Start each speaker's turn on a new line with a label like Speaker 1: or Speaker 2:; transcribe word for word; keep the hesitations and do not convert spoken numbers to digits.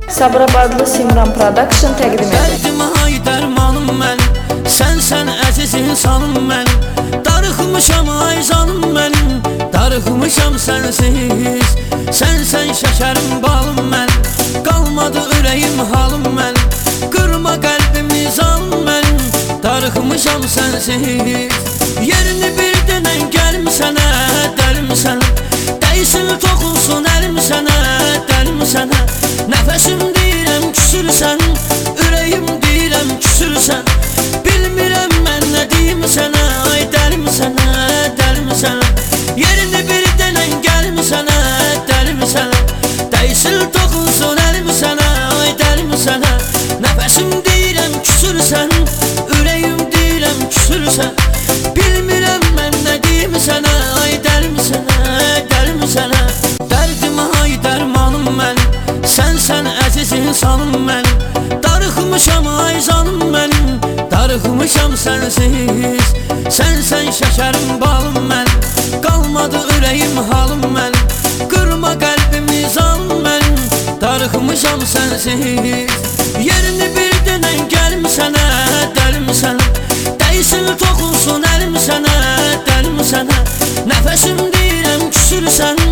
Speaker 1: Sabirabadlı Simran Production təqdim edir.
Speaker 2: Dərdimə ay dərmanım mənim, sən sən əziz insanım mənim. Darıxmışam ay canım mənim, darıxmışam sənsiz. Sən sən şəkərim balım mənim, qalmadı ürəyim halım mənim. Qırma qəlbimi zalım mənim, darıxmışam sənsiz. Yerini bir denən gəlim sənə, dəlim sənə. Dəysin toxunsun əlim sənə, dəlim sənə. Nəfəsim deyirəm küsürsən, ürəyim deyirəm küsürsən. Bilmirəm mən nə deyim sənə, ay dəlim sənə, dəlim sənə. Yerini bir denən gəlim sənə, dəlim sənə. Dəysin toxunsun əlim sənə, ay dəlim sənə. Nəfəsim deyirəm küsürsən, ürəyim deyirəm küsürsən. Bilmirəm mən nə deyim sənə, ay dəlim sənə, dəlim sənə. Dərdimə ay dərmanım mənim, sən sən əziz insanım mənim. Darıxmışam ay canım mənim, darıxmışam sənsiz. Sən sən şəkərim balım mənim, qalmadı ürəyim halım mənim. Qırma qəlbimi zalım mənim, darıxmışam sənsiz. Yerini bir denən gəlim sənə, dəlim sənə. Dəysin toxunsun əlim sənə, dəlim sənə. Nəfəsim deyirəm küsürsən,